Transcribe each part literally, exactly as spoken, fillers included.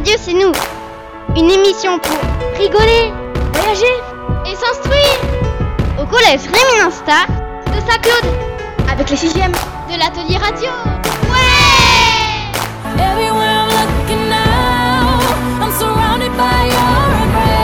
radio, c'est nous. Une émission pour rigoler, voyager et s'instruire. Au collège Rémi Insta de Saint-Claude. Avec les sixièmes de l'atelier radio. Ouais! Everywhere I'm looking now, I'm surrounded by your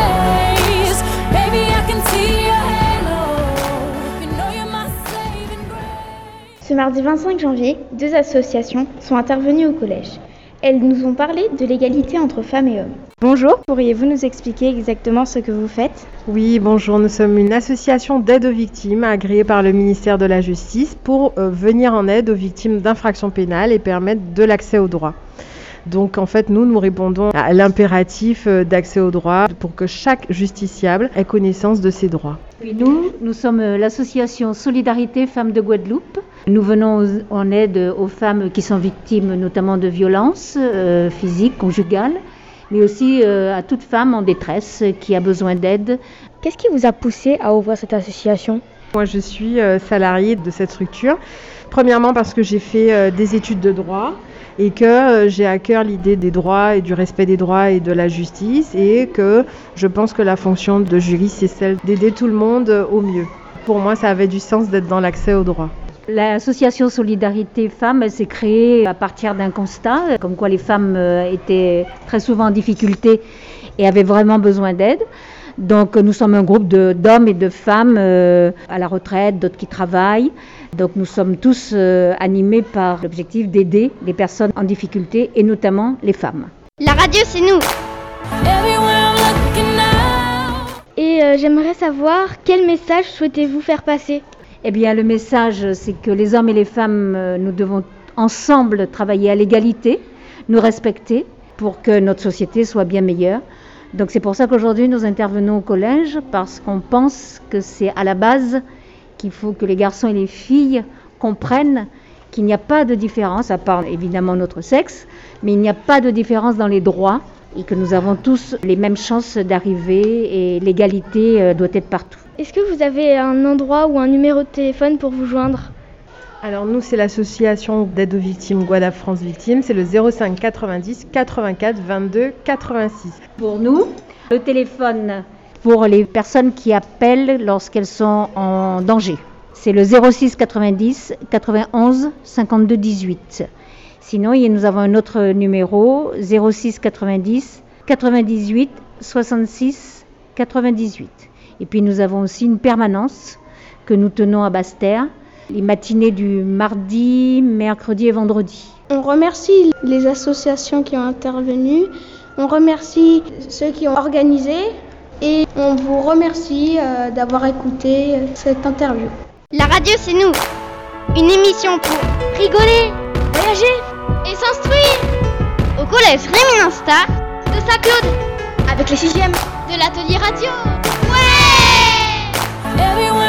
embrace. Baby, I can see your halo. You know you're my saving grace. Ce mardi vingt-cinq janvier, deux associations sont intervenues au collège. Elles nous ont parlé de l'égalité entre femmes et hommes. Bonjour, pourriez-vous nous expliquer exactement ce que vous faites ? Oui, bonjour, nous sommes une association d'aide aux victimes agréée par le ministère de la Justice pour euh, venir en aide aux victimes d'infractions pénales et permettre de l'accès aux droits. Donc en fait, nous, nous répondons à l'impératif d'accès aux droits pour que chaque justiciable ait connaissance de ses droits. Puis nous, nous sommes l'association Solidarité Femmes de Guadeloupe. Nous venons en aide aux femmes qui sont victimes notamment de violences euh, physiques, conjugales, mais aussi euh, à toute femme en détresse qui a besoin d'aide. Qu'est-ce qui vous a poussé à ouvrir cette association ? Moi, je suis euh, salariée de cette structure. Premièrement parce que j'ai fait euh, des études de droit et que euh, j'ai à cœur l'idée des droits et du respect des droits et de la justice et que je pense que la fonction de juriste, c'est celle d'aider tout le monde euh, au mieux. Pour moi, ça avait du sens d'être dans l'accès aux droits. L'association Solidarité Femmes, elle s'est créée à partir d'un constat, comme quoi les femmes euh, étaient très souvent en difficulté et avaient vraiment besoin d'aide. Donc nous sommes un groupe de, d'hommes et de femmes euh, à la retraite, d'autres qui travaillent. Donc nous sommes tous euh, animés par l'objectif d'aider les personnes en difficulté et notamment les femmes. La radio, c'est nous. Everywhere I'm looking now. Et euh, j'aimerais savoir quel message souhaitez-vous faire passer ? Eh bien le message, c'est que les hommes et les femmes, euh, nous devons ensemble travailler à l'égalité, nous respecter pour que notre société soit bien meilleure. Donc c'est pour ça qu'aujourd'hui nous intervenons au collège, parce qu'on pense que c'est à la base qu'il faut que les garçons et les filles comprennent qu'il n'y a pas de différence, à part évidemment notre sexe, mais il n'y a pas de différence dans les droits et que nous avons tous les mêmes chances d'arriver et l'égalité doit être partout. Est-ce que vous avez un endroit ou un numéro de téléphone pour vous joindre ? Alors nous, c'est l'association d'aide aux victimes Guadap France Victimes, c'est le zéro cinq quatre-vingt-dix quatre-vingt-quatre vingt-deux quatre-vingt-six. Pour nous, le téléphone pour les personnes qui appellent lorsqu'elles sont en danger, c'est le zéro six quatre-vingt-dix quatre-vingt-onze cinquante-deux dix-huit. Sinon, nous avons un autre numéro, zéro six quatre-vingt-dix quatre-vingt-dix-huit soixante-six quatre-vingt-dix-huit. Et puis nous avons aussi une permanence que nous tenons à Basse-Terre, les matinées du mardi, mercredi et vendredi. On remercie les associations qui ont intervenu, on remercie ceux qui ont organisé et on vous remercie euh, d'avoir écouté cette interview. La radio, c'est nous. Une émission pour rigoler, voyager et s'instruire. Au collège Rémi Insta de Saint-Claude. Avec les sixièmes de l'atelier radio. Ouais! Everywhere